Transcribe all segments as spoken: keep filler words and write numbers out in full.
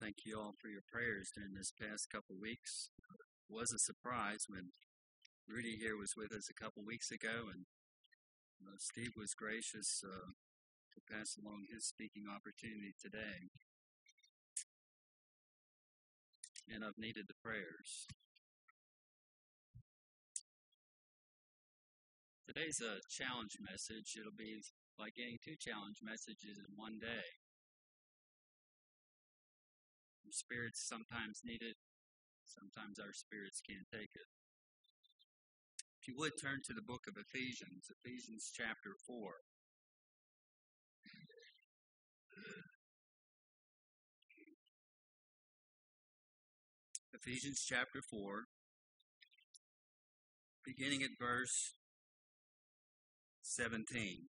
thank you all for your prayers during this past couple weeks. It was a surprise when Rudy here was with us a couple weeks ago, and uh, Steve was gracious uh, to pass along his speaking opportunity today. And I've needed the prayers. Today's a challenge message. It'll be like getting two challenge messages in one day. Our spirits sometimes need it. Sometimes our spirits can't take it. If you would turn to the book of Ephesians, Ephesians chapter four. Ephesians chapter four, beginning at verse seventeen.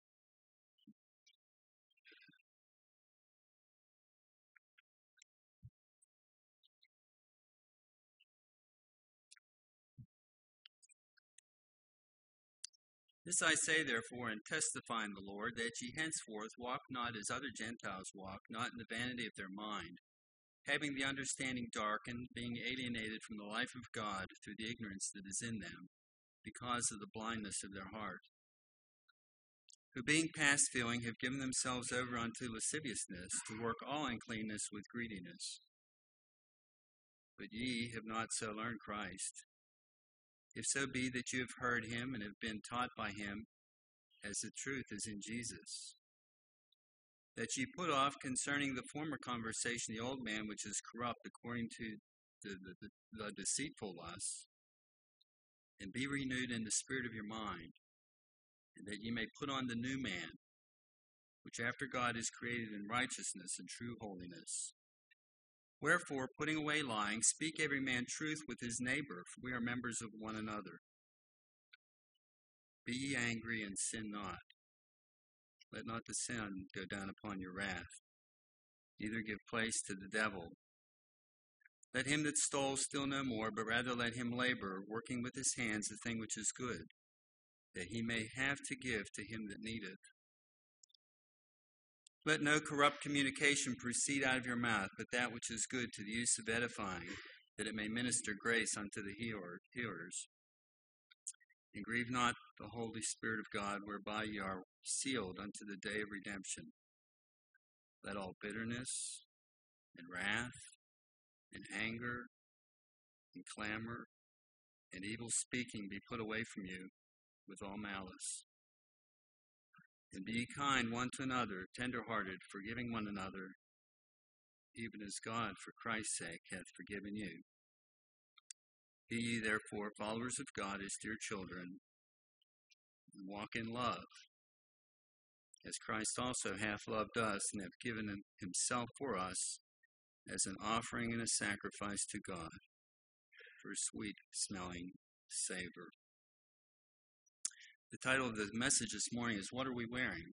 This I say, therefore, and testify in the Lord, that ye henceforth walk not as other Gentiles walk, not in the vanity of their mind, having the understanding darkened, being alienated from the life of God through the ignorance that is in them, because of the blindness of their heart, who being past feeling have given themselves over unto lasciviousness, to work all uncleanness with greediness. But ye have not so learned Christ, if so be that you have heard him and have been taught by him, as the truth is in Jesus, that ye put off concerning the former conversation the old man which is corrupt according to the, the, the, the deceitful lusts, and be renewed in the spirit of your mind, and that ye may put on the new man, which after God is created in righteousness and true holiness. Wherefore, putting away lying, speak every man truth with his neighbor, for we are members of one another. Be ye angry and sin not. Let not the sin go down upon your wrath, neither give place to the devil. Let him that stole steal no more, but rather let him labor, working with his hands the thing which is good, that he may have to give to him that needeth. Let no corrupt communication proceed out of your mouth, but that which is good to the use of edifying, that it may minister grace unto the hearers. And grieve not the Holy Spirit of God, whereby ye are sealed unto the day of redemption. Let all bitterness, and wrath, and anger, and clamor, and evil speaking be put away from you with all malice. And be ye kind one to another, tender-hearted, forgiving one another, even as God, for Christ's sake, hath forgiven you. Be ye therefore followers of God as dear children, and walk in love, as Christ also hath loved us, and hath given himself for us as an offering and a sacrifice to God, for a sweet-smelling savor. The title of the message this morning is, What Are We Wearing?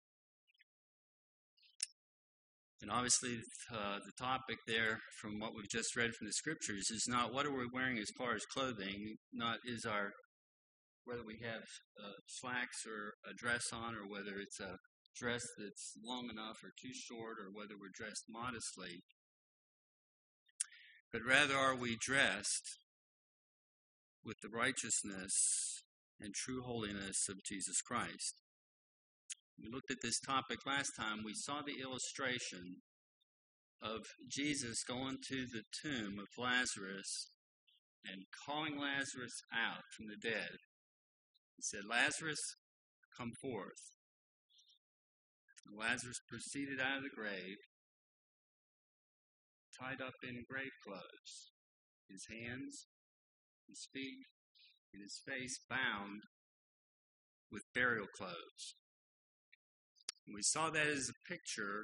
And obviously uh, the topic there from what we've just read from the scriptures is not what are we wearing as far as clothing, not is our, whether we have uh, slacks or a dress on, or whether it's a dress that's long enough or too short, or whether we're dressed modestly, but rather are we dressed with the righteousness and true holiness of Jesus Christ. We looked at this topic last time. We saw the illustration of Jesus going to the tomb of Lazarus and calling Lazarus out from the dead. He said, Lazarus, come forth. And Lazarus proceeded out of the grave, tied up in grave clothes, his hands, his feet, and his face bound with burial clothes. And we saw that as a picture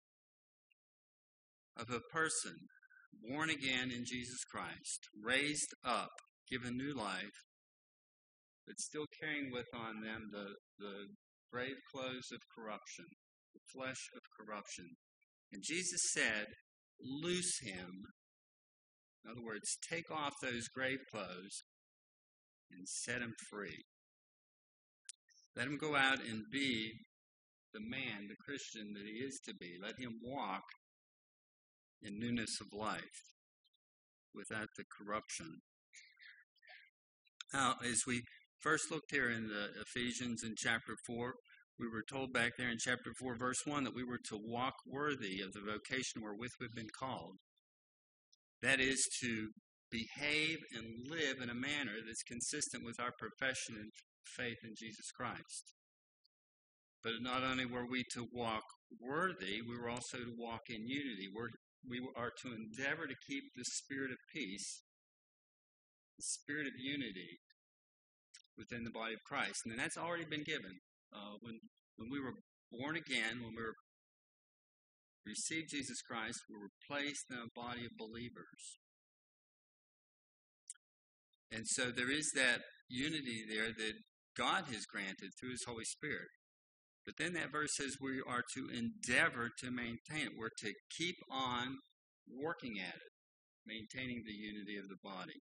of a person born again in Jesus Christ, raised up, given new life, but still carrying with on them the, the grave clothes of corruption, the flesh of corruption. And Jesus said, loose him. In other words, take off those grave clothes and set him free. Let him go out and be the man, the Christian that he is to be. Let him walk in newness of life, without the corruption. Now, as we first looked here in the Ephesians in chapter four, we were told back there in chapter four, verse one, that we were to walk worthy of the vocation wherewith we've been called. That is, to behave and live in a manner that's consistent with our profession and faith in Jesus Christ. But not only were we to walk worthy, we were also to walk in unity. We're, we are to endeavor to keep the spirit of peace, the spirit of unity within the body of Christ. And that's already been given. Uh, when, when we were born again, when we were received Jesus Christ, we were placed in a body of believers. And so there is that unity there that God has granted through His Holy Spirit. But then that verse says we are to endeavor to maintain it. We're to keep on working at it, maintaining the unity of the body.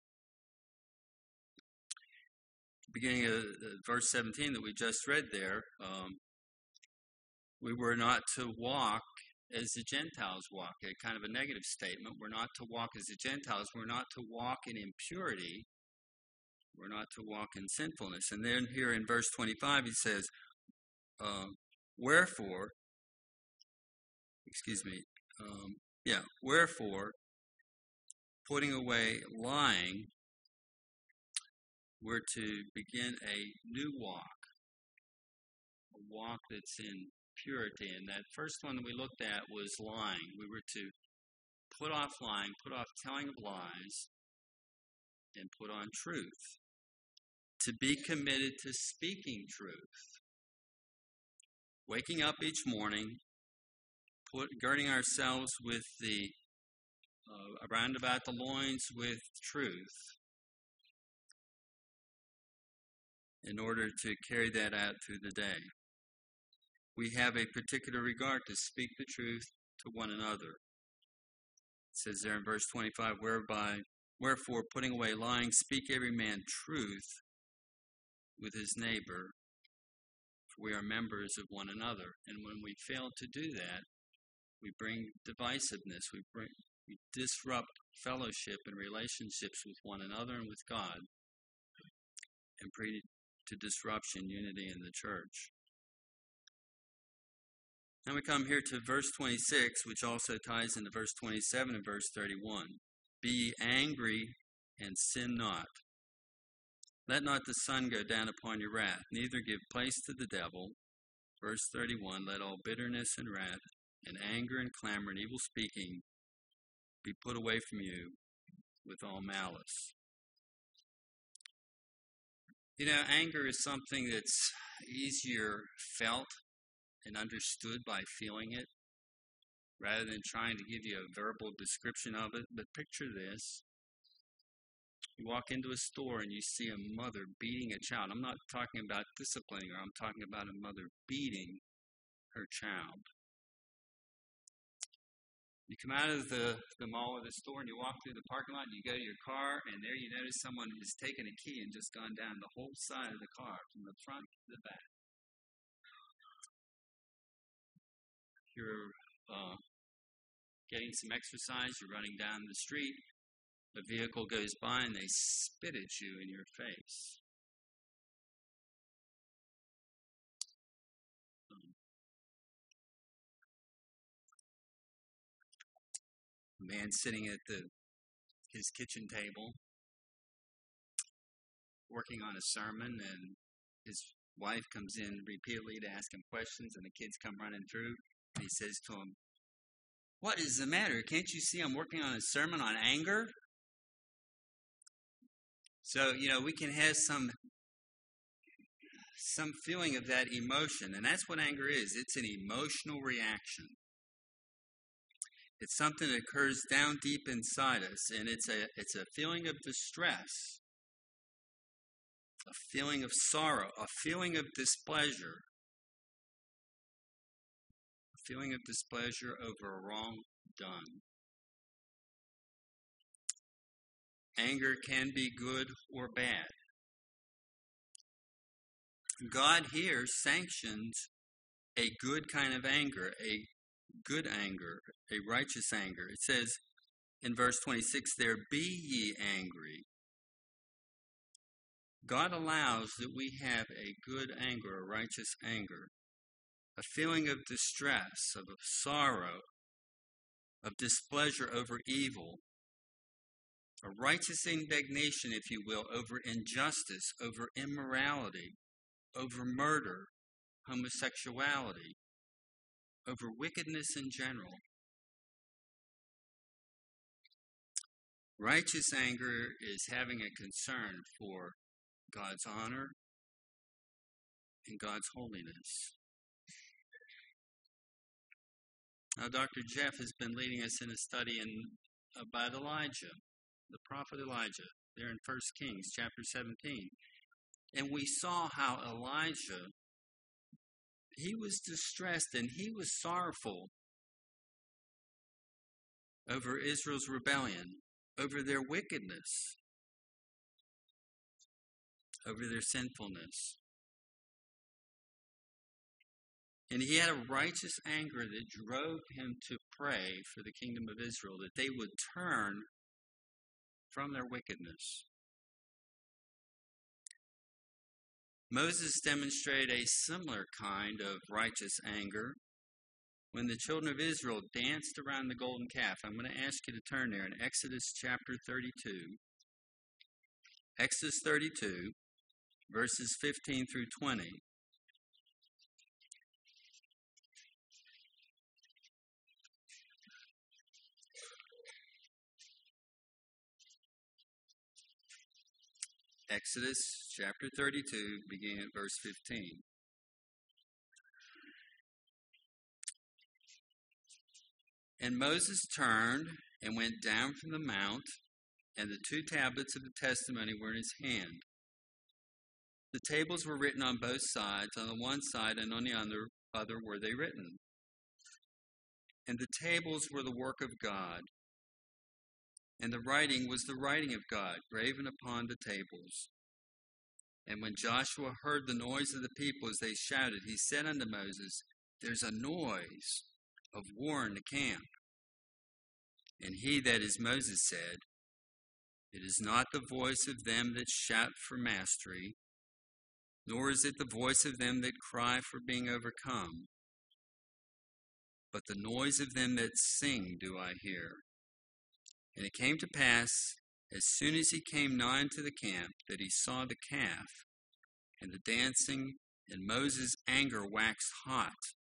Beginning of verse seventeen that we just read there, um, we were not to walk as the Gentiles walk. A kind of a negative statement. We're not to walk as the Gentiles. We're not to walk in impurity. We're not to walk in sinfulness. And then here in verse twenty-five, he says, uh, wherefore, excuse me, um, yeah, wherefore, putting away lying, we're to begin a new walk, a walk that's in purity. And that first one that we looked at was lying. We were to put off lying, put off telling of lies, and put on truth. To be committed to speaking truth. Waking up each morning, put, girding ourselves with the, uh, around about the loins with truth, in order to carry that out through the day. We have a particular regard to speak the truth to one another. It says there in verse twenty-five, whereby, wherefore, putting away lying, speak every man truth with his neighbor, for we are members of one another. And when we fail to do that, we bring divisiveness, we bring we disrupt fellowship and relationships with one another and with God, and bring to disruption unity in the church. Now we come here to verse twenty-six, which also ties into verse twenty-seven and verse thirty-one. Be ye angry and sin not. Let not the sun go down upon your wrath, neither give place to the devil. Verse thirty-one, let all bitterness and wrath and anger and clamor and evil speaking be put away from you with all malice. You know, anger is something that's easier felt and understood by feeling it, rather than trying to give you a verbal description of it. But picture this. You walk into a store and you see a mother beating a child. I'm not talking about disciplining her. I'm talking about a mother beating her child. You come out of the, the mall or the store and you walk through the parking lot and you go to your car, and there you notice someone has taken a key and just gone down the whole side of the car, from the front to the back. You're uh, getting some exercise, you're running down the street, a vehicle goes by and they spit at you in your face. Um, a man sitting at the his kitchen table, working on a sermon, and his wife comes in repeatedly to ask him questions, and the kids come running through, and he says to him, "What is the matter? Can't you see I'm working on a sermon on anger?" So, you know, we can have some some feeling of that emotion, and that's what anger is. It's an emotional reaction. It's something that occurs down deep inside us, and it's a it's a feeling of distress, a feeling of sorrow, a feeling of displeasure, a feeling of displeasure over a wrong done. Anger can be good or bad. God here sanctions a good kind of anger, a good anger, a righteous anger. It says in verse twenty-six there, be ye angry. God allows that we have a good anger, a righteous anger, a feeling of distress, of sorrow, of displeasure over evil, a righteous indignation, if you will, over injustice, over immorality, over murder, homosexuality, over wickedness in general. Righteous anger is having a concern for God's honor and God's holiness. Now, Doctor Jeff has been leading us in a study in, about Elijah, the prophet Elijah, there in First Kings chapter seventeen. And we saw how Elijah, he was distressed and he was sorrowful over Israel's rebellion, over their wickedness, over their sinfulness. And he had a righteous anger that drove him to pray for the kingdom of Israel, that they would turn from their wickedness. Moses demonstrated a similar kind of righteous anger when the children of Israel danced around the golden calf. I'm going to ask you to turn there in Exodus chapter thirty-two. Exodus thirty-two, verses fifteen through twenty. Exodus chapter thirty-two, beginning at verse fifteen. And Moses turned and went down from the mount, and the two tablets of the testimony were in his hand. The tables were written on both sides, on the one side and on the other, other were they written. And the tables were the work of God, and the writing was the writing of God, graven upon the tables. And when Joshua heard the noise of the people as they shouted, he said unto Moses, there's a noise of war in the camp. And he, that is Moses, said, it is not the voice of them that shout for mastery, nor is it the voice of them that cry for being overcome, but the noise of them that sing do I hear. And it came to pass, as soon as he came nigh unto the camp, that he saw the calf and the dancing, and Moses' anger waxed hot.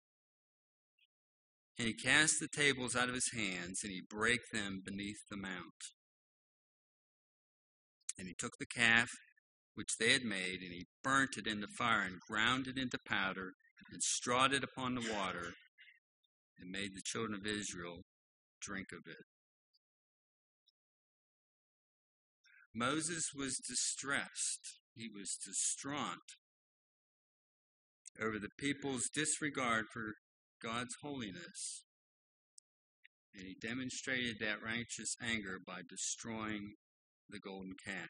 And he cast the tables out of his hands, and he brake them beneath the mount. And he took the calf which they had made, and he burnt it in the fire, and ground it into powder, and strawed it upon the water, and made the children of Israel drink of it. Moses was distressed. He was distraught over the people's disregard for God's holiness. And he demonstrated that righteous anger by destroying the golden calf.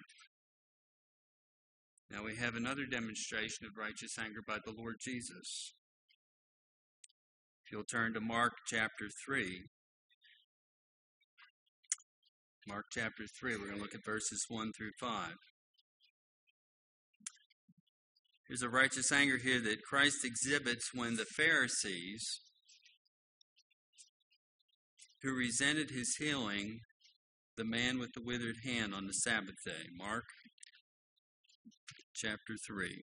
Now we have another demonstration of righteous anger by the Lord Jesus. If you'll turn to Mark chapter three. Mark chapter three, we're going to look at verses one through five. There's a righteous anger here that Christ exhibits when the Pharisees, who resented his healing the man with the withered hand on the Sabbath day. Mark chapter three.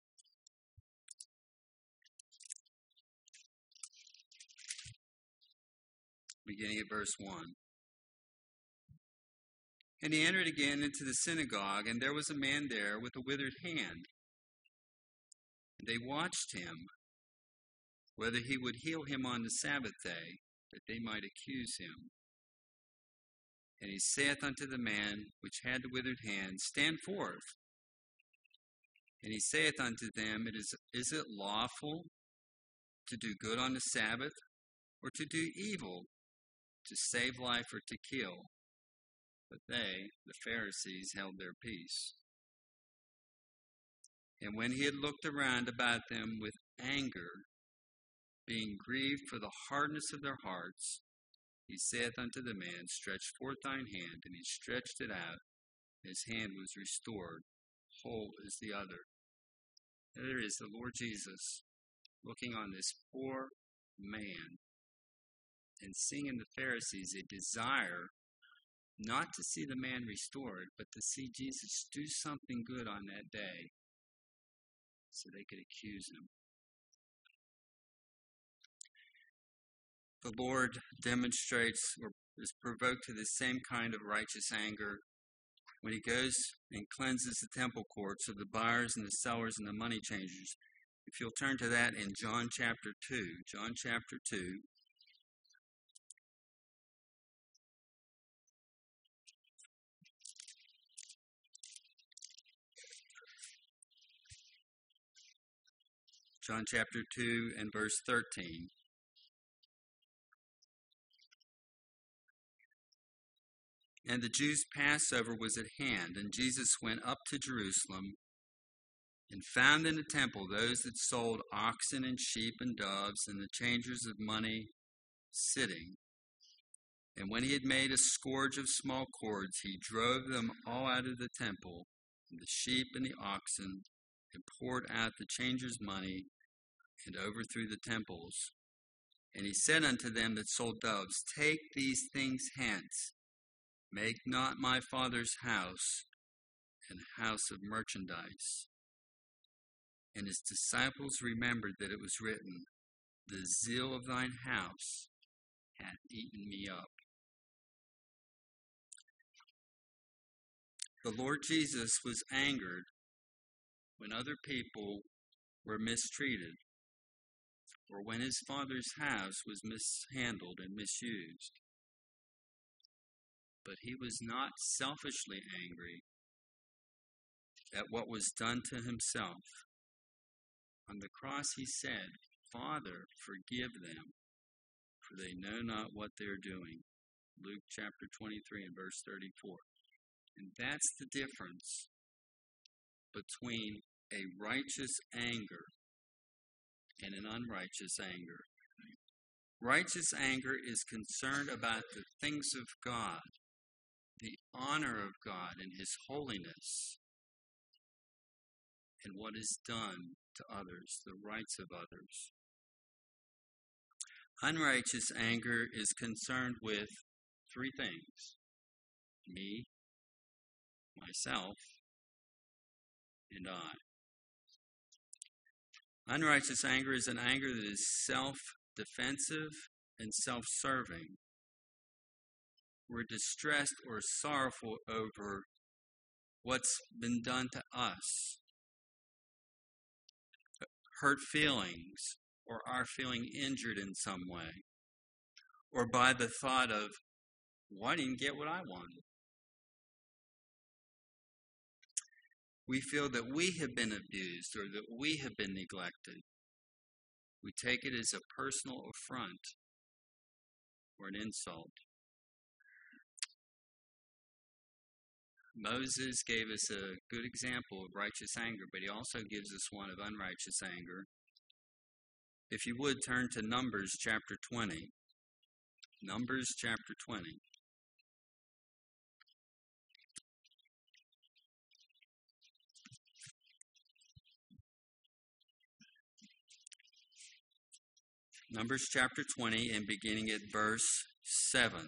Beginning at verse one. And he entered again into the synagogue, and there was a man there with a withered hand. And they watched him, whether he would heal him on the Sabbath day, that they might accuse him. And he saith unto the man which had the withered hand, Stand forth. And he saith unto them, It is, is it lawful to do good on the Sabbath, or to do evil, to save life or to kill? But they, the Pharisees, held their peace. And when he had looked around about them with anger, being grieved for the hardness of their hearts, he saith unto the man, Stretch forth thine hand. And he stretched it out, and his hand was restored, whole as the other. There is the Lord Jesus looking on this poor man and seeing in the Pharisees a desire not to see the man restored, but to see Jesus do something good on that day so they could accuse him. The Lord demonstrates or is provoked to the same kind of righteous anger when he goes and cleanses the temple courts of the buyers and the sellers and the money changers. If you'll turn to that in John chapter two, John chapter two. John chapter two and verse thirteen. And the Jews' Passover was at hand, and Jesus went up to Jerusalem, and found in the temple those that sold oxen and sheep and doves, and the changers of money sitting. And when he had made a scourge of small cords, he drove them all out of the temple, and the sheep and the oxen, and poured out the changers' money, and overthrew the temples. And he said unto them that sold doves, Take these things hence. Make not my Father's house an house of merchandise. And his disciples remembered that it was written, The zeal of thine house hath eaten me up. The Lord Jesus was angered when other people were mistreated, or when his Father's house was mishandled and misused. But he was not selfishly angry at what was done to himself. On the cross he said, Father, forgive them, for they know not what they are doing. Luke chapter twenty-three and verse thirty-four. And that's the difference between a righteous anger and an unrighteous anger. Righteous anger is concerned about the things of God, the honor of God and his holiness, and what is done to others, the rights of others. Unrighteous anger is concerned with three things: me, myself, and I. Unrighteous anger is an anger that is self-defensive and self-serving. We're distressed or sorrowful over what's been done to us. Hurt feelings, or our feeling injured in some way, or by the thought of, well, I didn't get what I wanted. We feel that we have been abused or that we have been neglected. We take it as a personal affront or an insult. Moses gave us a good example of righteous anger, but he also gives us one of unrighteous anger. If you would, turn to Numbers chapter twenty. Numbers chapter twenty. Numbers chapter twenty and beginning at verse seven.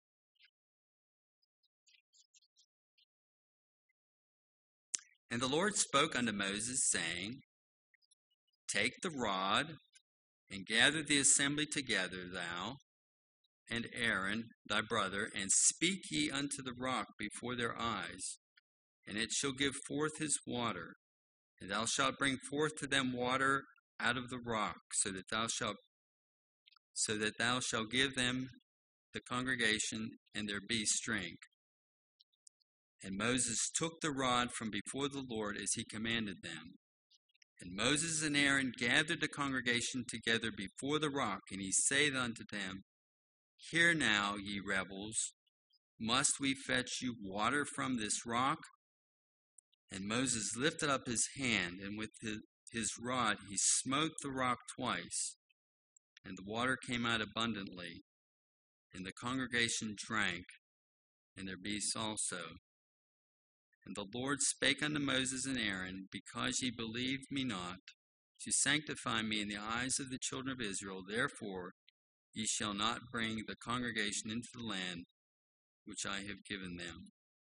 And the Lord spoke unto Moses, saying, Take the rod, and gather the assembly together, thou and Aaron thy brother, and speak ye unto the rock before their eyes, and it shall give forth his water. And thou shalt bring forth to them water out of the rock, so that thou shalt so that thou shalt give them the congregation, and there be strength. And Moses took the rod from before the Lord as he commanded them. And Moses and Aaron gathered the congregation together before the rock, and he saith unto them, Hear now, ye rebels, must we fetch you water from this rock? And Moses lifted up his hand, and with his, his rod he smote the rock twice, And the water came out abundantly, and the congregation drank, and their beasts also. And the Lord spake unto Moses and Aaron, Because ye believed me not, to sanctify me in the eyes of the children of Israel, therefore ye shall not bring the congregation into the land which I have given them.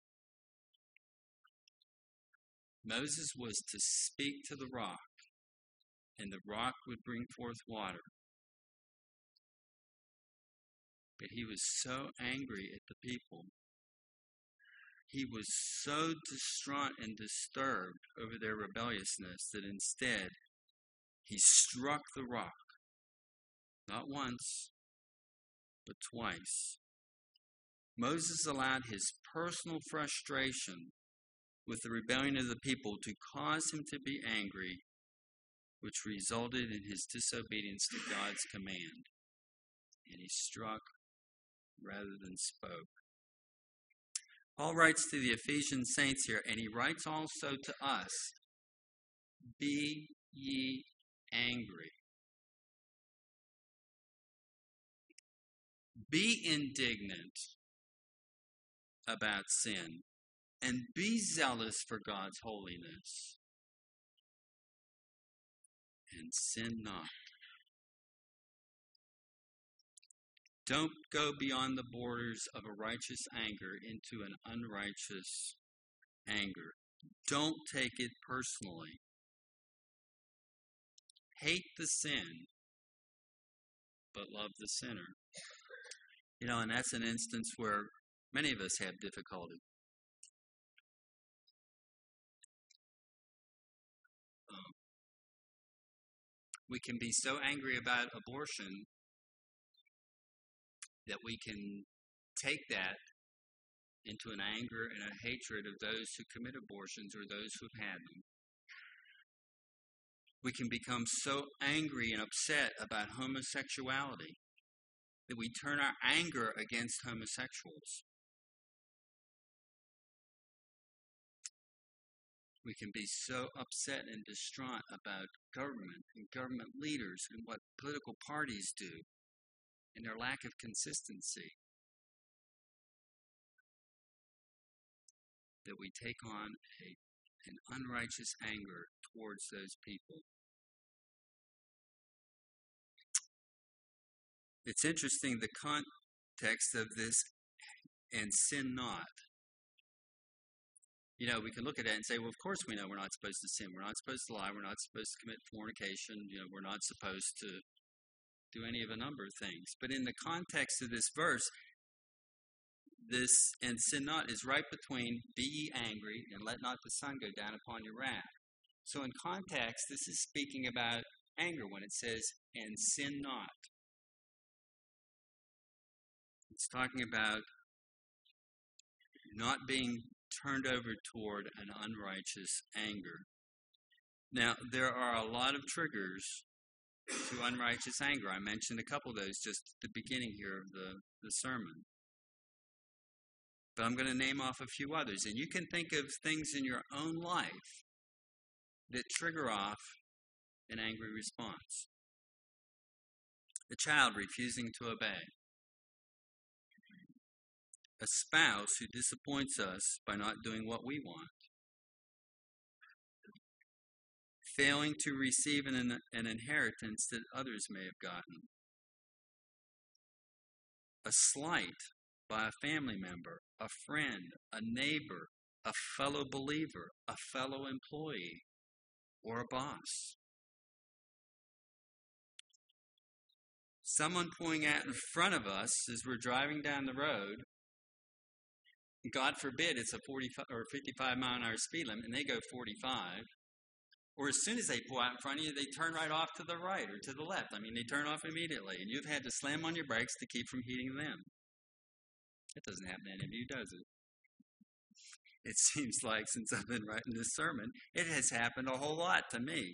Moses was to speak to the rock, and the rock would bring forth water. But he was so angry at the people. He was so distraught and disturbed over their rebelliousness that instead he struck the rock. Not once, but twice. Moses allowed his personal frustration with the rebellion of the people to cause him to be angry, which resulted in his disobedience to God's command. And he struck rather than spoke. Paul writes to the Ephesian saints here, and he writes also to us, Be ye angry. Be indignant about sin, and be zealous for God's holiness, and sin not. Don't go beyond the borders of a righteous anger into an unrighteous anger. Don't take it personally. Hate the sin, but love the sinner. You know, and that's an instance where many of us have difficulty. Um, we can be so angry about abortion that we can take that into an anger and a hatred of those who commit abortions or those who've had them. We can become so angry and upset about homosexuality that we turn our anger against homosexuals. We can be so upset and distraught about government and government leaders and what political parties do and their lack of consistency that we take on a, an unrighteous anger towards those people. It's interesting, the context of this, and sin not. You know, we can look at it and say, well, of course we know we're not supposed to sin. We're not supposed to lie. We're not supposed to commit fornication. You know, we're not supposed to do any of a number of things. But in the context of this verse, this and sin not is right between be ye angry and let not the sun go down upon your wrath. So in context, this is speaking about anger when it says, and sin not. It's talking about not being turned over toward an unrighteous anger. Now, there are a lot of triggers to unrighteous anger. I mentioned a couple of those just at the beginning here of the, the sermon. But I'm going to name off a few others. And you can think of things in your own life that trigger off an angry response. A child refusing to obey. A spouse who disappoints us by not doing what we want. Failing to receive an, an inheritance that others may have gotten. A slight by a family member, a friend, a neighbor, a fellow believer, a fellow employee, or a boss. Someone pulling out in front of us as we're driving down the road. God forbid it's a forty-five or fifty-five mile an hour speed limit and they go forty-five. Or as soon as they pull out in front of you, they turn right off to the right or to the left. I mean, they turn off immediately. And you've had to slam on your brakes to keep from hitting them. It doesn't happen to any of you, does it? It seems like since I've been writing this sermon, it has happened a whole lot to me.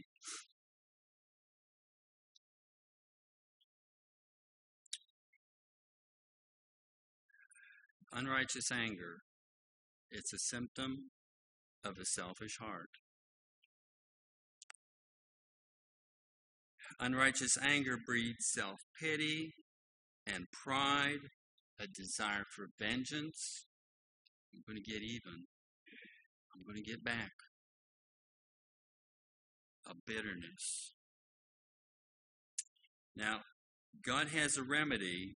Unrighteous anger, it's a symptom of a selfish heart. Unrighteous anger breeds self-pity and pride, a desire for vengeance. I'm going to get even. I'm going to get back. A bitterness. Now, God has a remedy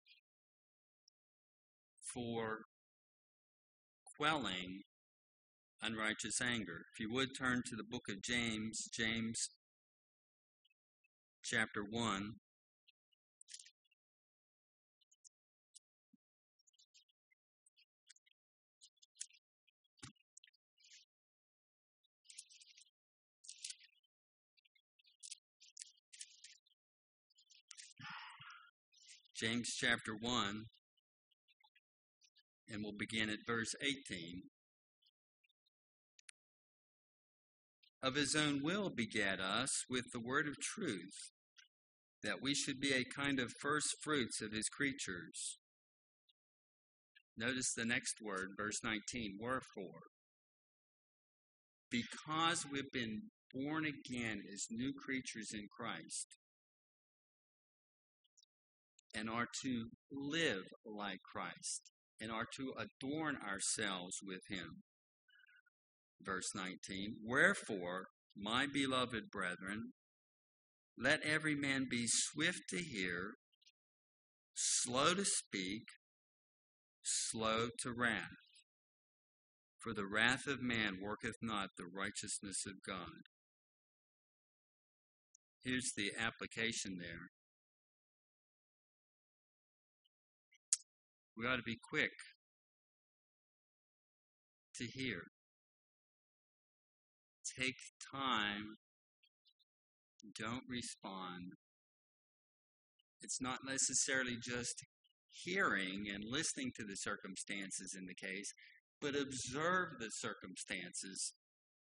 for quelling unrighteous anger. If you would turn to the book of James, James chapter one. James chapter one, and we'll begin at verse eighteen. Of his own will begat us with the word of truth, that we should be a kind of first fruits of his creatures. Notice the next word, verse nineteen, wherefore. Because we've been born again as new creatures in Christ, and are to live like Christ, and are to adorn ourselves with him. Verse nineteen, wherefore, my beloved brethren, let every man be swift to hear, slow to speak, slow to wrath. For the wrath of man worketh not the righteousness of God. Here's the application there. We ought to be quick to hear. Take time. Don't respond. It's not necessarily just hearing and listening to the circumstances in the case, but observe the circumstances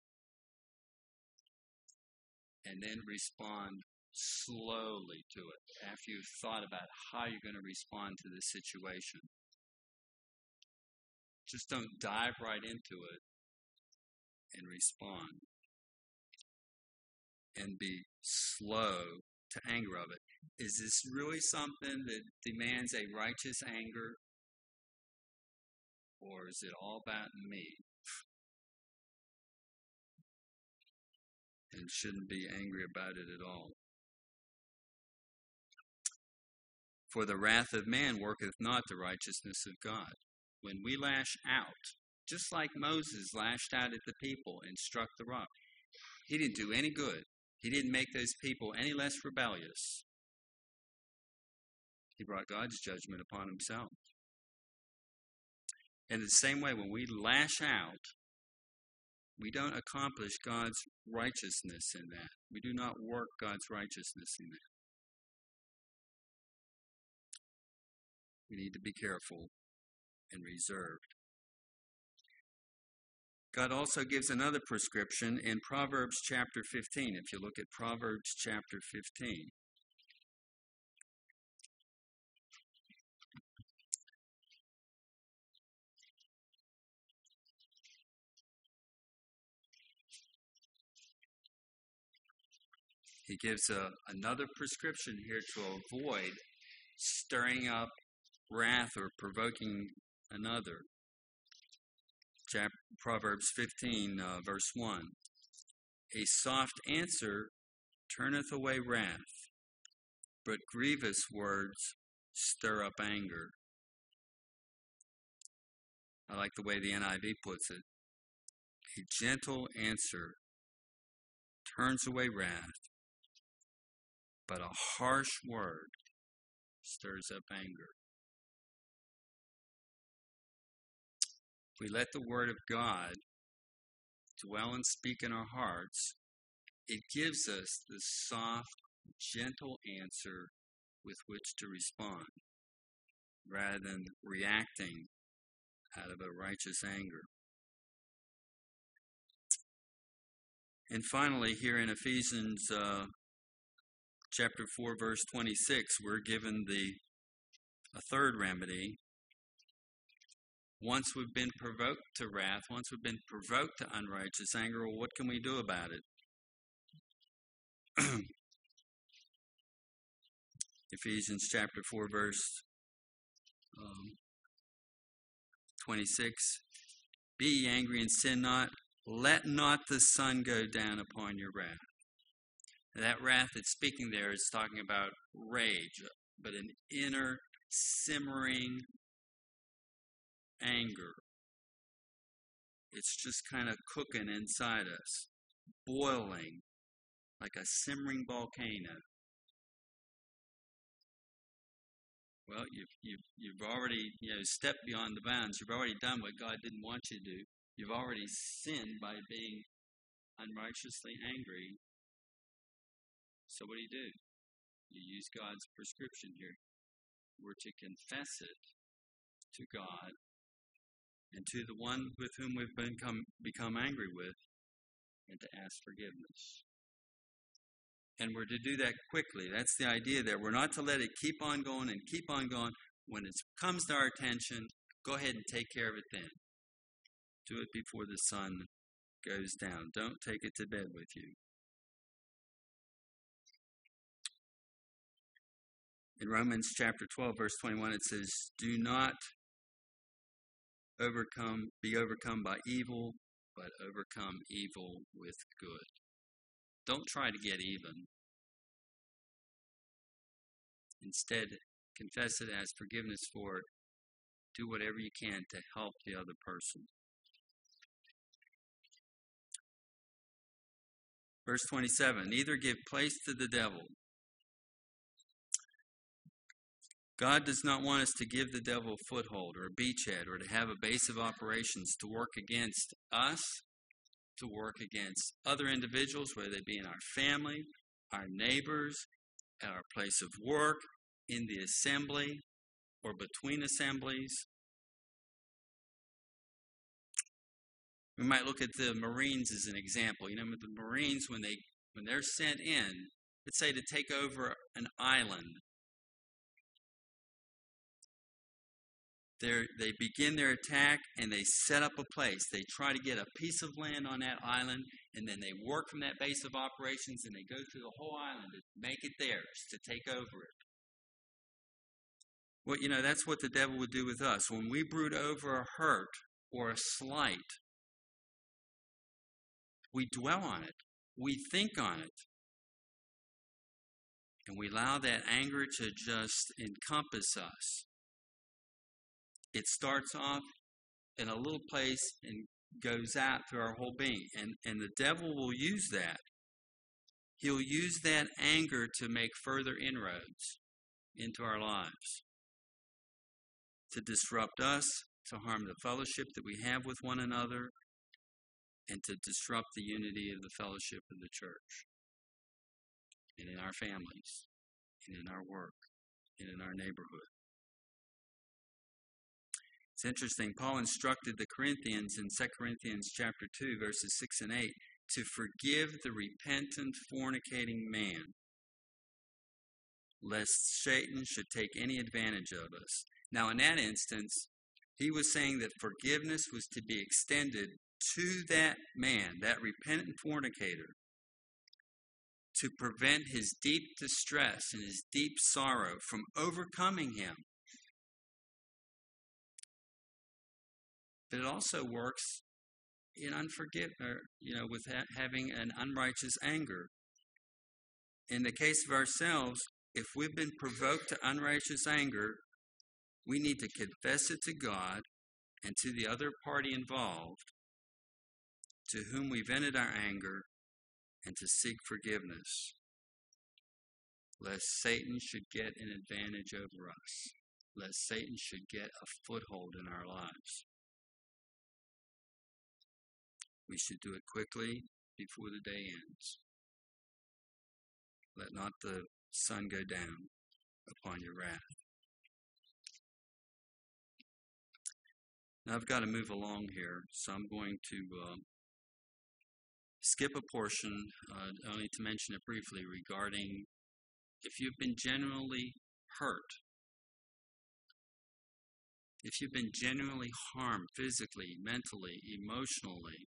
and then respond slowly to it after you've thought about how you're going to respond to the situation. Just don't dive right into it and respond. And be slow to anger of it. Is this really something that demands a righteous anger? Or is it all about me? And shouldn't be angry about it at all. For the wrath of man worketh not the righteousness of God. When we lash out, just like Moses lashed out at the people and struck the rock, he didn't do any good. He didn't make those people any less rebellious. He brought God's judgment upon himself. In the same way, when we lash out, we don't accomplish God's righteousness in that. We do not work God's righteousness in that. We need to be careful and reserved. God also gives another prescription in Proverbs chapter fifteen. If you look at Proverbs chapter fifteen. He gives a, another prescription here to avoid stirring up wrath or provoking another. Chapter, Proverbs fifteen, uh, verse one. A soft answer turneth away wrath, but grievous words stir up anger. I like the way the N I V puts it. A gentle answer turns away wrath, but a harsh word stirs up anger. If we let the word of God dwell and speak in our hearts, it gives us the soft, gentle answer with which to respond, rather than reacting out of a righteous anger. And finally, here in Ephesians uh, chapter four, verse twenty-six, we're given the a third remedy. Once we've been provoked to wrath, once we've been provoked to unrighteous anger, well, what can we do about it? Ephesians chapter four, verse um, twenty-six. Be ye angry and sin not. Let not the sun go down upon your wrath. And that wrath that's speaking there is talking about rage, but an inner simmering anger. It's just kind of cooking inside us, boiling like a simmering volcano. Well, you've, you've, you've already you know, stepped beyond the bounds. You've already done what God didn't want you to do. You've already sinned by being unrighteously angry. So what do you do? You use God's prescription here. We're to confess it to God and to the one with whom we've become, become angry with, and to ask forgiveness. And we're to do that quickly. That's the idea there. We're not to let it keep on going and keep on going. When it comes to our attention, go ahead and take care of it then. Do it before the sun goes down. Don't take it to bed with you. In Romans chapter twelve, verse twenty-one, it says, do not overcome, be overcome by evil, but overcome evil with good. Don't try to get even. Instead, confess it, ask forgiveness for it. Do whatever you can to help the other person. Verse twenty-seven, neither give place to the devil. God does not want us to give the devil a foothold or a beachhead or to have a base of operations to work against us, to work against other individuals, whether they be in our family, our neighbors, at our place of work, in the assembly, or between assemblies. We might look at the Marines as an example. You know, with the Marines, when, they, when they're sent in, let's say to take over an island, They're, they begin their attack and they set up a place. They try to get a piece of land on that island, and then they work from that base of operations and they go through the whole island to make it theirs, to take over it. Well, you know, that's what the devil would do with us. When we brood over a hurt or a slight, we dwell on it. We think on it. And we allow that anger to just encompass us. It starts off in a little place and goes out through our whole being. And, and the devil will use that. He'll use that anger to make further inroads into our lives, to disrupt us, to harm the fellowship that we have with one another, and to disrupt the unity of the fellowship of the church, and in our families, and in our work, and in our neighborhood. It's interesting, Paul instructed the Corinthians in Second Corinthians chapter two, verses six and eight, to forgive the repentant fornicating man, lest Satan should take any advantage of us. Now, in that instance, he was saying that forgiveness was to be extended to that man, that repentant fornicator, to prevent his deep distress and his deep sorrow from overcoming him. But it also works in unforgiveness, you know, with ha- having an unrighteous anger. In the case of ourselves, if we've been provoked to unrighteous anger, we need to confess it to God and to the other party involved, to whom we vented our anger, and to seek forgiveness, lest Satan should get an advantage over us, lest Satan should get a foothold in our lives. We should do it quickly before the day ends. Let not the sun go down upon your wrath. Now I've got to move along here, so I'm going to uh, skip a portion, uh, only to mention it briefly, regarding if you've been genuinely hurt, if you've been genuinely harmed physically, mentally, emotionally,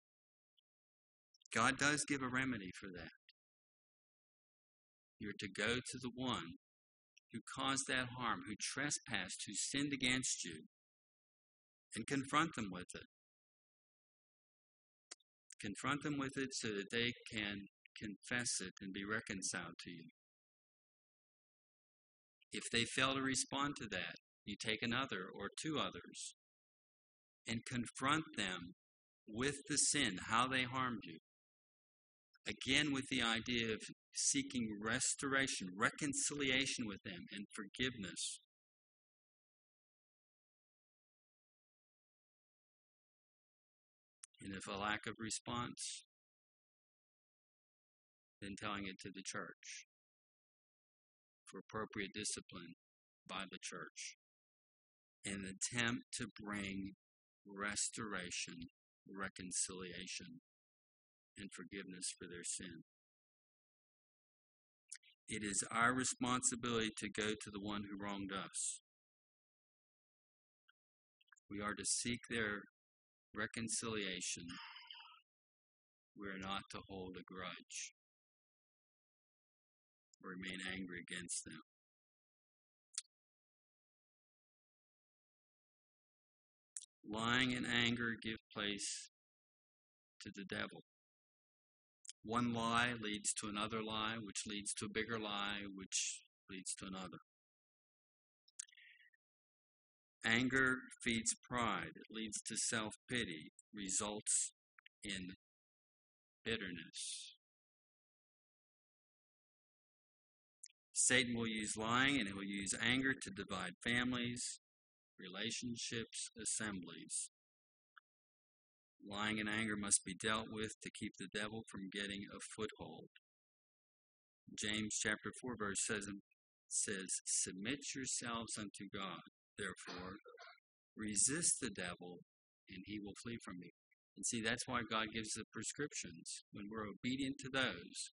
God does give a remedy for that. You're to go to the one who caused that harm, who trespassed, who sinned against you, and confront them with it. Confront them with it so that they can confess it and be reconciled to you. If they fail to respond to that, you take another or two others and confront them with the sin, how they harmed you. Again, with the idea of seeking restoration, reconciliation with them, and forgiveness. And if a lack of response, then telling it to the church for appropriate discipline by the church. An attempt to bring restoration, reconciliation, and forgiveness for their sin. It is our responsibility to go to the one who wronged us. We are to seek their reconciliation. We are not to hold a grudge or remain angry against them. Lying and anger give place to the devil. One lie leads to another lie, which leads to a bigger lie, which leads to another. Anger feeds pride. It leads to self-pity, results in bitterness. Satan will use lying and he will use anger to divide families, relationships, assemblies. Lying and anger must be dealt with to keep the devil from getting a foothold. James chapter four verse seven says, "Submit yourselves unto God, therefore resist the devil, and he will flee from you." And see, that's why God gives the prescriptions. When we're obedient to those,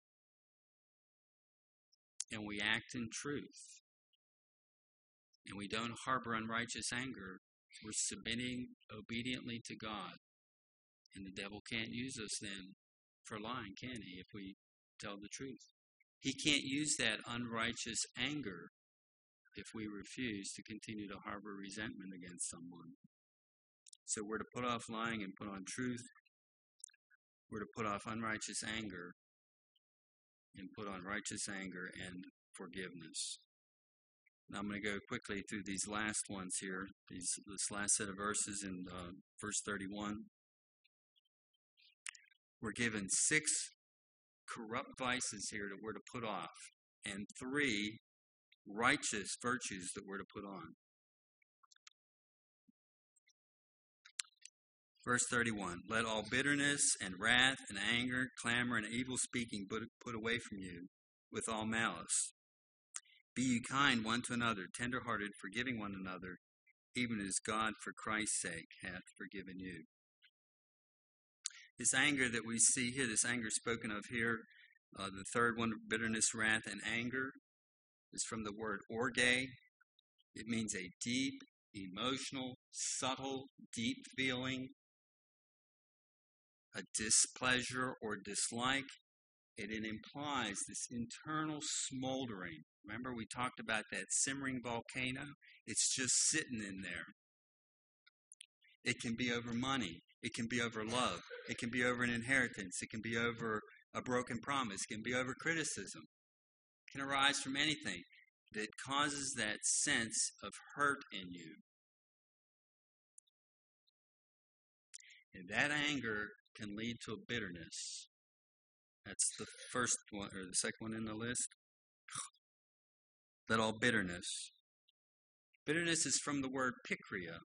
and we act in truth, and we don't harbor unrighteous anger, we're submitting obediently to God. And the devil can't use us then for lying, can he, if we tell the truth? He can't use that unrighteous anger if we refuse to continue to harbor resentment against someone. So we're to put off lying and put on truth. We're to put off unrighteous anger and put on righteous anger and forgiveness. Now I'm going to go quickly through these last ones here, these this last set of verses in uh, verse thirty-one. We're given six corrupt vices here that we're to put off, and three righteous virtues that we're to put on. Verse thirty-one, "Let all bitterness and wrath and anger, clamor and evil speaking put, put away from you with all malice. Be ye kind one to another, tender-hearted, forgiving one another, even as God for Christ's sake hath forgiven you." This anger that we see here, this anger spoken of here, uh, the third one, bitterness, wrath, and anger, is from the word orge. It means a deep, emotional, subtle, deep feeling, a displeasure or dislike. And it implies this internal smoldering. Remember, we talked about that simmering volcano? It's just sitting in there. It can be over money. It can be over love. It can be over an inheritance. It can be over a broken promise. It can be over criticism. It can arise from anything that causes that sense of hurt in you. And that anger can lead to a bitterness. That's the first one, or the second one in the list. Let all bitterness. Bitterness is from the word pikria.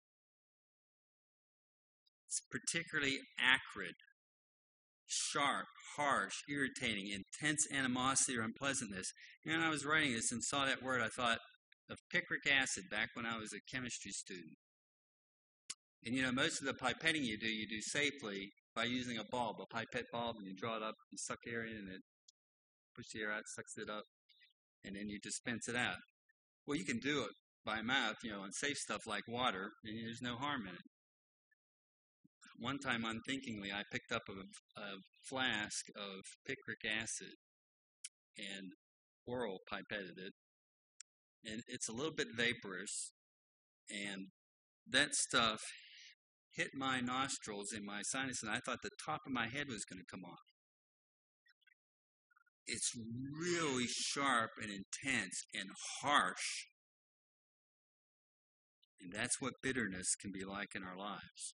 It's particularly acrid, sharp, harsh, irritating, intense animosity or unpleasantness. You know, when I was writing this and saw that word, I thought of picric acid back when I was a chemistry student. And you know, most of the pipetting you do, you do safely by using a bulb, a pipette bulb, and you draw it up, you suck air in, and it pushes the air out, sucks it up, and then you dispense it out. Well, you can do it by mouth, you know, on safe stuff like water, and there's no harm in it. One time, unthinkingly, I picked up a, a flask of picric acid and oral pipetted it, and it's a little bit vaporous, and that stuff hit my nostrils and my sinus, and I thought the top of my head was going to come off. It's really sharp and intense and harsh. And that's what bitterness can be like in our lives.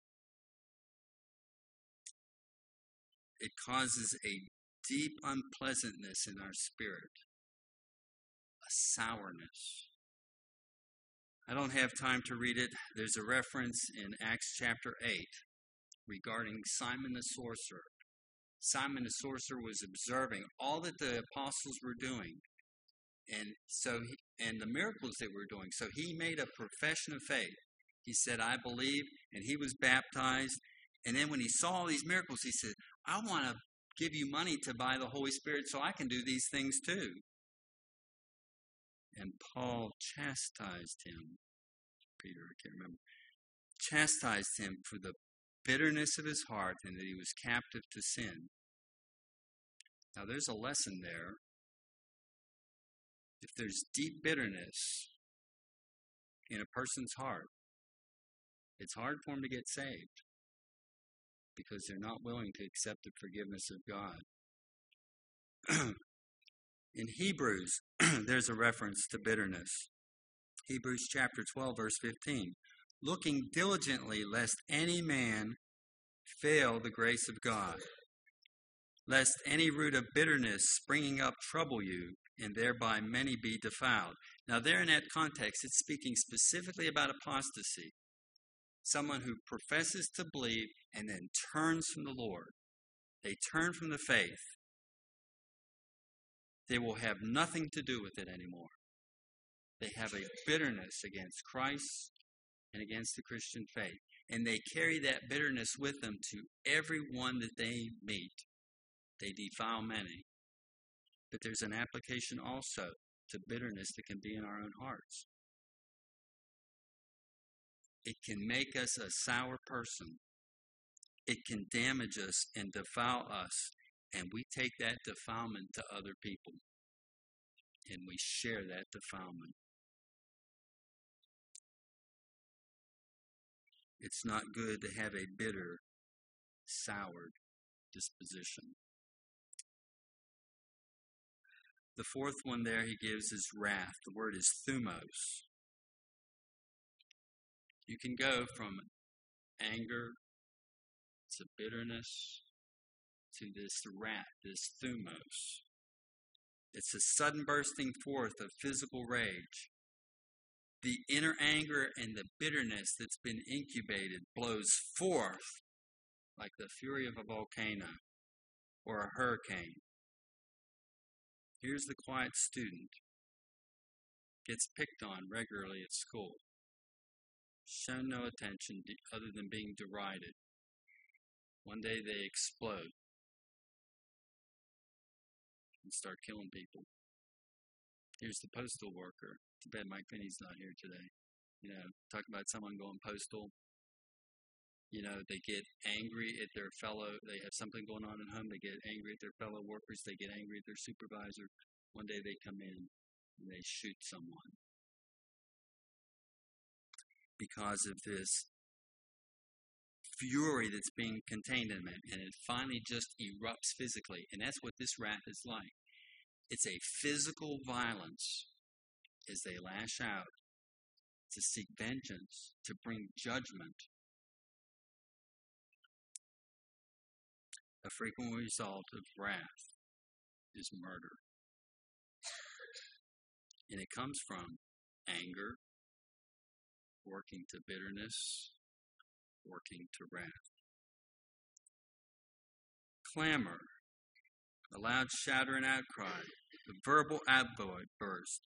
It causes a deep unpleasantness in our spirit, a sourness. I don't have time to read it. There's a reference in Acts chapter eight regarding Simon the sorcerer. Simon the sorcerer was observing all that the apostles were doing, and so he, and the miracles they were doing. So he made a profession of faith. He said, "I believe," and he was baptized. And then when he saw all these miracles, he said, "I want to give you money to buy the Holy Spirit so I can do these things too." And Paul chastised him. Peter, I can't remember. Chastised him for the bitterness of his heart and that he was captive to sin. Now there's a lesson there. If there's deep bitterness in a person's heart, it's hard for them to get saved because they're not willing to accept the forgiveness of God. In Hebrews, there's a reference to bitterness. Hebrews chapter twelve, verse fifteen. Looking diligently lest any man fail the grace of God, lest any root of bitterness springing up trouble you, and thereby many be defiled. Now there in that context, it's speaking specifically about apostasy. Someone who professes to believe and then turns from the Lord. They turn from the faith. They will have nothing to do with it anymore. They have a bitterness against Christ and against the Christian faith. And they carry that bitterness with them to everyone that they meet. They defile many. But there's an application also to bitterness that can be in our own hearts. It can make us a sour person. It can damage us and defile us. And we take that defilement to other people. And we share that defilement. It's not good to have a bitter, soured disposition. The fourth one there he gives is wrath. The word is thumos. You can go from anger to bitterness to this wrath, this thumos. It's a sudden bursting forth of physical rage. The inner anger and the bitterness that's been incubated blows forth like the fury of a volcano or a hurricane. Here's the quiet student. Gets picked on regularly at school. Shown no attention other than being derided. One day they explode and start killing people. Here's the postal worker. Too bad Mike Finney's not here today. You know, talk about someone going postal. You know, they get angry at their fellow, they have something going on at home, they get angry at their fellow workers, they get angry at their supervisor. One day they come in and they shoot someone because of this fury that's being contained in them, and it finally just erupts physically. And that's what this wrath is like. It's a physical violence as they lash out to seek vengeance, to bring judgment. A frequent result of wrath is murder. And it comes from anger, working to bitterness, working to wrath. Clamor, a loud shouter and outcry, a verbal outburst,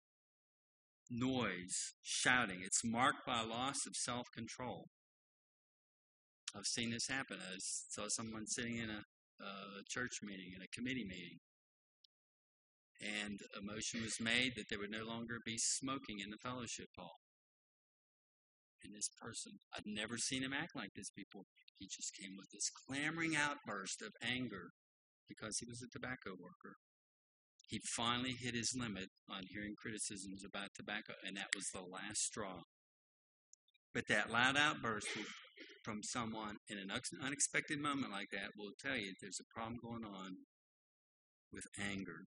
noise, shouting. It's marked by a loss of self-control. I've seen this happen. I saw someone sitting in a, a church meeting, in a committee meeting, and a motion was made that there would no longer be smoking in the fellowship hall. And this person, I'd never seen him act like this before. He just came with this clamoring outburst of anger because he was a tobacco worker. He finally hit his limit on hearing criticisms about tobacco, and that was the last straw. But that loud outburst from someone in an unexpected moment like that will tell you there's a problem going on with anger.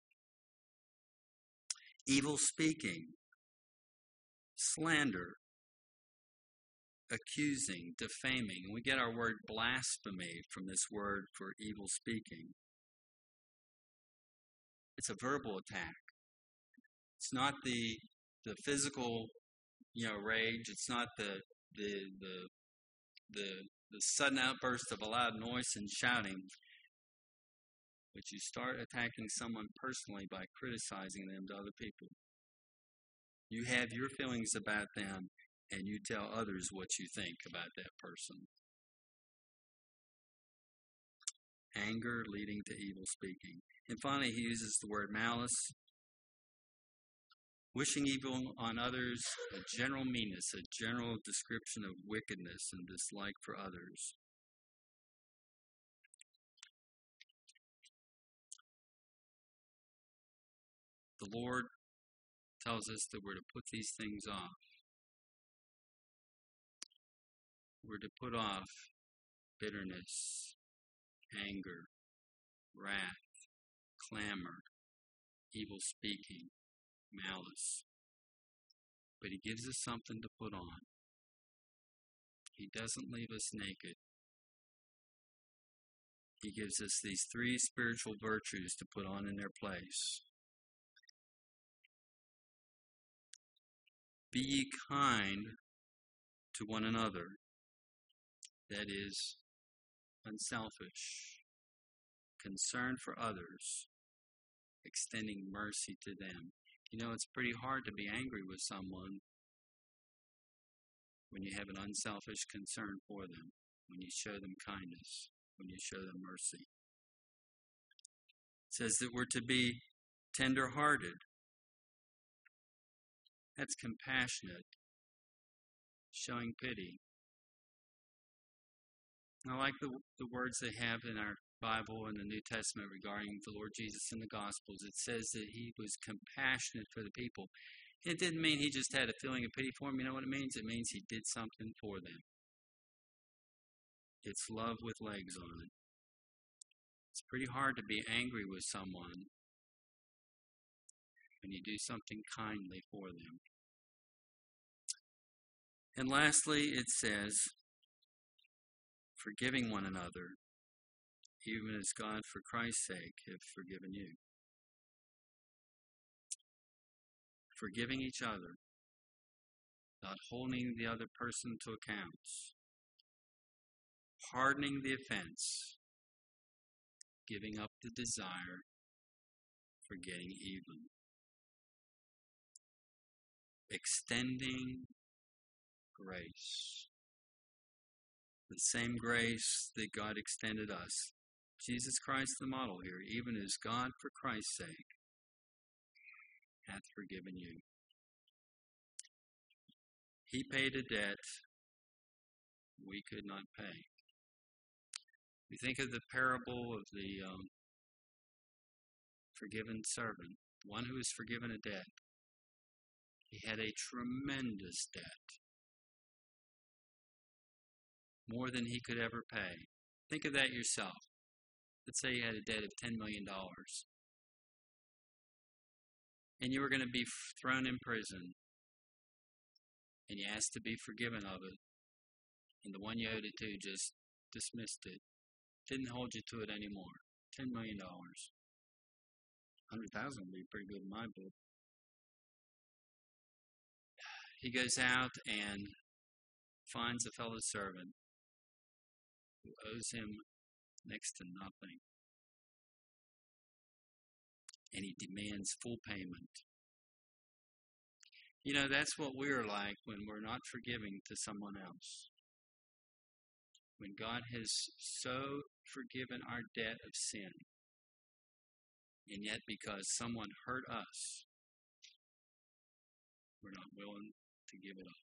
Evil speaking, slander, accusing, defaming. And we get our word blasphemy from this word for evil speaking. It's a verbal attack. It's not the the physical, you know, rage. It's not the the the the, the sudden outburst of a loud noise and shouting. But you start attacking someone personally by criticizing them to other people. You have your feelings about them, and you tell others what you think about that person. Anger leading to evil speaking. And finally, he uses the word malice. Wishing evil on others, a general meanness, a general description of wickedness and dislike for others. The Lord tells us that we're to put these things off. We're to put off bitterness, anger, wrath, clamor, evil speaking, malice. But he gives us something to put on. He doesn't leave us naked. He gives us these three spiritual virtues to put on in their place. Be ye kind to one another. That is, unselfish, concern for others, extending mercy to them. You know, it's pretty hard to be angry with someone when you have an unselfish concern for them, when you show them kindness, when you show them mercy. It says that we're to be tender-hearted. That's compassionate, showing pity. I like the the words they have in our Bible and the New Testament regarding the Lord Jesus in the Gospels. It says that he was compassionate for the people. It didn't mean he just had a feeling of pity for them. You know what it means? It means he did something for them. It's love with legs on it. It's pretty hard to be angry with someone when you do something kindly for them. And lastly, it says, forgiving one another, even as God, for Christ's sake, have forgiven you. Forgiving each other, not holding the other person to account, pardoning the offense, giving up the desire for getting even, extending grace. The same grace that God extended us. Jesus Christ the model here, even as God for Christ's sake hath forgiven you. He paid a debt we could not pay. We think of the parable of the um, forgiven servant, one who was forgiven a debt. He had a tremendous debt, more than he could ever pay. Think of that yourself. Let's say you had a debt of ten million dollars. And you were going to be thrown in prison. And you asked to be forgiven of it. And the one you owed it to just dismissed it. Didn't hold you to it anymore. ten million dollars. one hundred thousand dollars would be pretty good in my book. He goes out and finds a fellow servant who owes him next to nothing. And he demands full payment. You know, that's what we're like when we're not forgiving to someone else. When God has so forgiven our debt of sin, and yet because someone hurt us, we're not willing to give it up.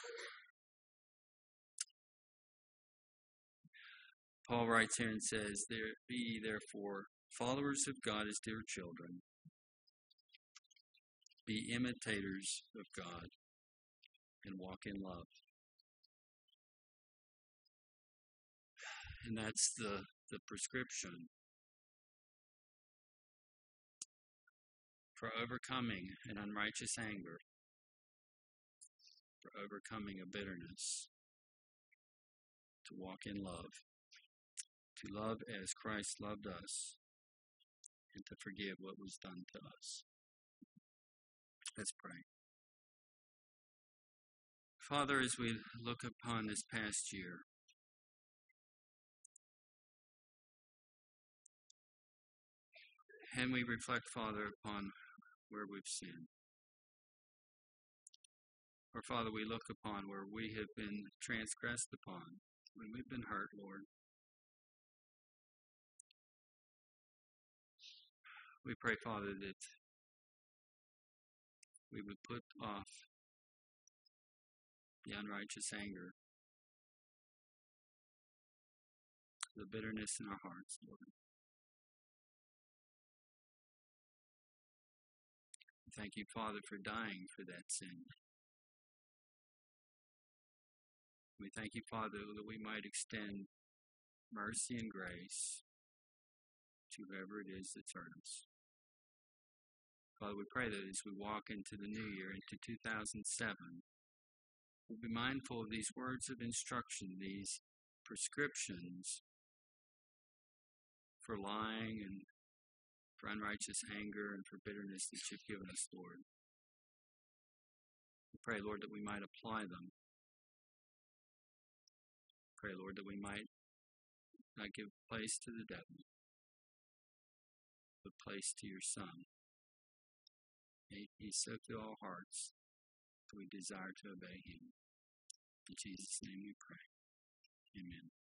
Paul writes here and says, "There be therefore followers of God as dear children, be imitators of God and walk in love. And that's the, the prescription for overcoming an unrighteous anger, for overcoming a bitterness, to walk in love, to love as Christ loved us, and to forgive what was done to us. Let's pray. Father, as we look upon this past year, and we reflect, Father, upon where we've sinned. Or, Father, we look upon where we have been transgressed upon, when we've been hurt, Lord. We pray, Father, that we would put off the unrighteous anger, the bitterness in our hearts, Lord. Thank you, Father, for dying for that sin. We thank you, Father, that we might extend mercy and grace to whoever it is that's hurt us. Father, we pray that as we walk into the new year, into two thousand seven, we'll be mindful of these words of instruction, these prescriptions for lying and for unrighteous anger and for bitterness that you've given us, Lord. We pray, Lord, that we might apply them. Pray, Lord, that we might not give place to the devil, but place to your Son. May he so fill our hearts that we desire to obey him. In Jesus' name we pray. Amen.